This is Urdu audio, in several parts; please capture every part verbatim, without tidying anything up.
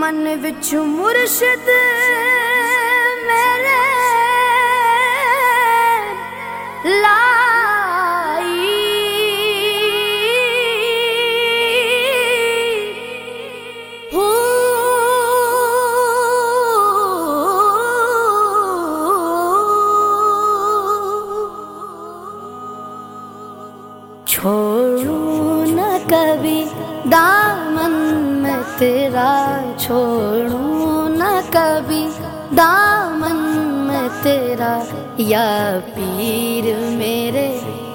من وچ مرشد میرے لائی ہو چھوڑوں نہ کبھی دامن میں تیرا، چھوڑوں نہ کبھی دامن میں تیرا، یا پیر میرے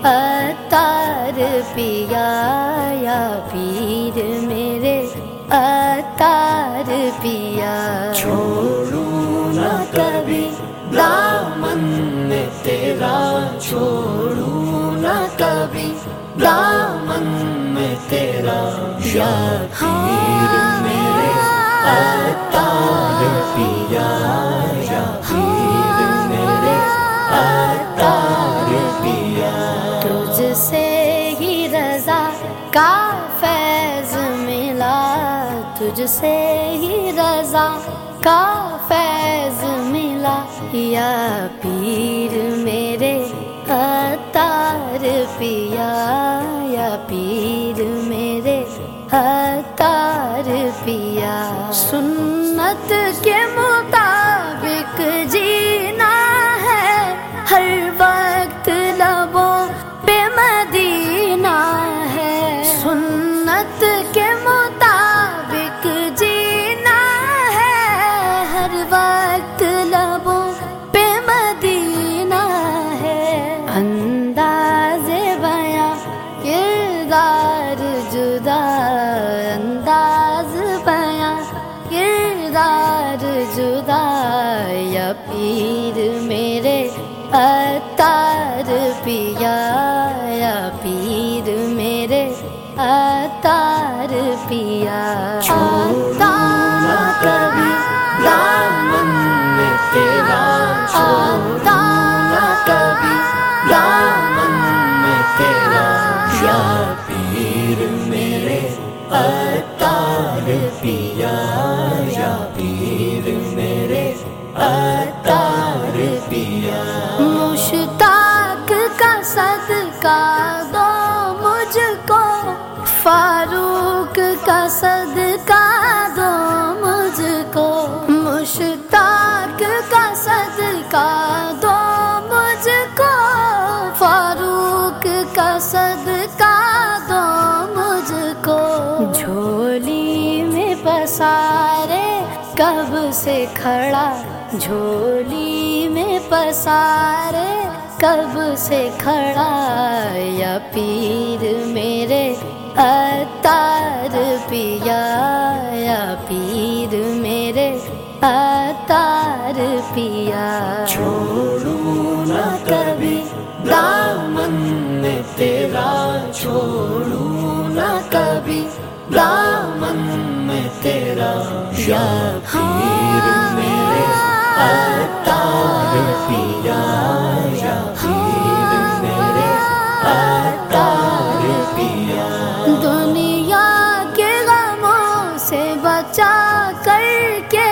عطار پیا، یا پیر میرے عطار پیا۔ چھوڑوں نہ کبھی دامن میں تیرا، چھوڑوں نہ کبھی دامن میں تیرا، یا پیر میرے عطار پیا، یا پیر میرے عطار پیا۔ تجھ سے ہی رضا کا فیض ملا، تجھ سے ہی رضا کا فیض ملا، یا پیر میرے عطار پیا، یا پیر میرے عطار پیا۔ سنت کے مطابق جینا ہے، ہر وقت لبوں پہ مدینہ ہے، سنت کے مطابق جینا ہے، ہر وقت لبوں پہ مدینہ ہے۔ انداز بیاں کردار جدا، انداز بیاں کردار جدا، یا پیر میرے عطار پیا، یا پیر میرے عطار پیا۔ چھوڑوں نہ کبھی دامن میں تیرا، چھوڑوں نہ کبھی دامن میں تیرا، یا پیر میرے عطار پیا، یا پیر میرے عطار پیا۔ مشتاق کا صدقہ دو مجھ کو، فاروق کا صدقہ دو مجھ کو، مشتاق کا صدقہ دو مجھ کو، فاروق کا صدقہ دو مجھ کو۔ جھولی میں پسارے کب سے کھڑا، جھولی میں پسارے کب سے کھڑا، یا پیر میرے عطار پیا، یا پیر میرے عطار پیا۔ چھوڑوں نہ کبھی دامن میں تیرا، چھوڑوں نہ کبھی دامن میں تیرا، یا پیر میرے عطار پیا، یا پیر میرے عطار پیا۔ دنیا کے غموں سے بچا کر کے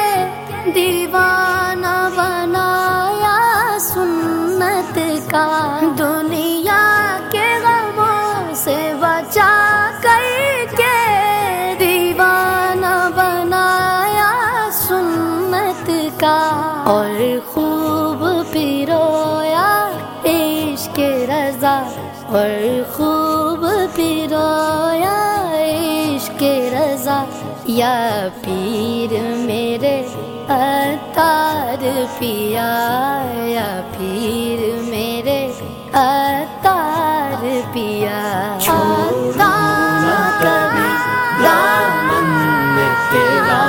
دیوانہ بنایا سنت کا، دنیا کے غموں سے بچا کر کے دیوانہ بنایا سنت کا، اور خوب پیرویا عشق رضا، اور خوب پیرویا عشق رضا، یا پیر میرے عطار پیا، یا پیر میرے عطار پیا۔ چھوڑوں نہ کبھی دامن میں تیرا،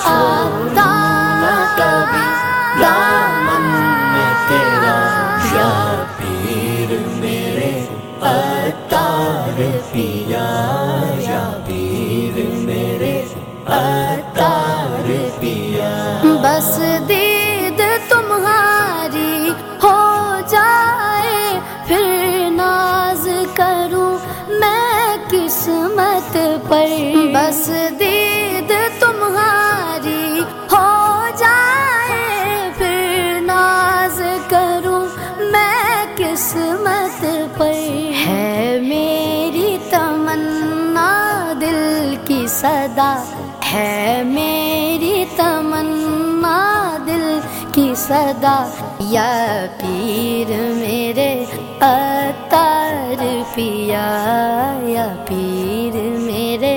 چھوڑوں نہ کبھی دامن میں تیرا، یا پیر میرے عطار پیا، یا پیر میرے عطار پیا۔ بس دید تمہاری ہو جائے پھر ناز کروں میں قسمت پر، بس دید تمہاری صدا ہے میری تمنا دل کی صدا، یا پیر میرے عطار پیا، یا پیر میرے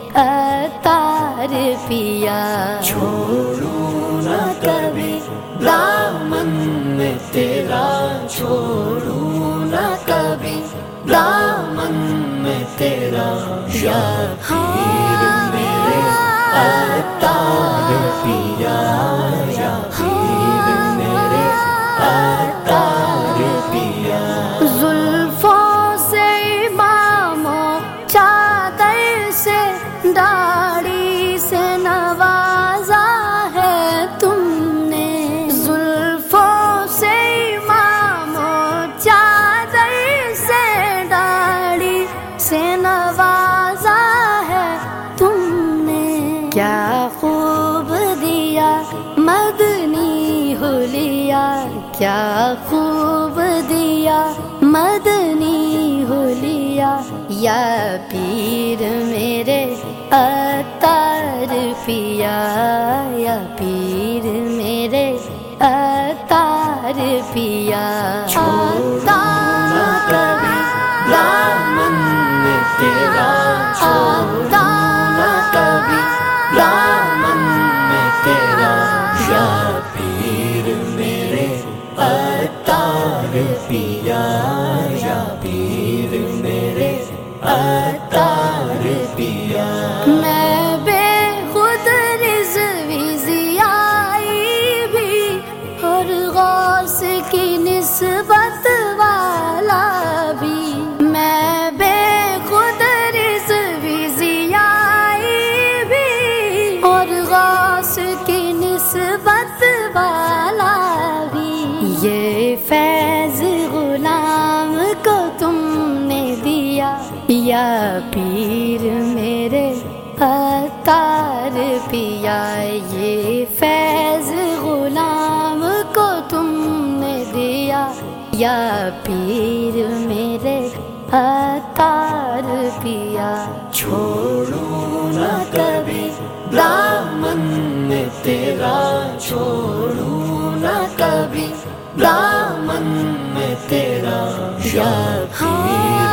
عطار پیا، چھوڑوں نہ کبھی دامن میں تیرا، چھوڑوں نہ کبھی دامن میں تیرا، یا پیر میرے عطار پیا، یا پیر میرے عطار پیا۔ زلفوں سے اماموں چادر سے داڑھی سے نوازا ہے تم نے، زلفوں سے اماموں چادر سے داڑھی سے نوازا ہے تم نے، کیا خوب دیا مدنی حلیہ، کیا خوب دیا مدنی حلیہ، یا پیر میرے عطار پیا، یا پیر میرے عطار پیا، چھوڑوں نہ کبھی دامن میں تیرا، چھوڑوں نہ کبھی دامن میں تیرا، یا پیر میرے عطار پیا، یا پیر میرے عطار پیا۔ میں بے خود رضوی ضیائی بھی اور غوث کی نسبت والا بھی، میں بے خود رضوی ضیائی بھی اور غوث کی نسبت والا بھی، یہ فیض غلام کو تم نے دیا، یا پیر میرے عطار پیا، یہ فیض غلام کو تم نے دیا، یا پیر میرے عطار پیا، چھوڑوں نہ کبھی دامن میں تیرا، چھوڑوں نہ کبھی دامن میں تیرا، یا پیر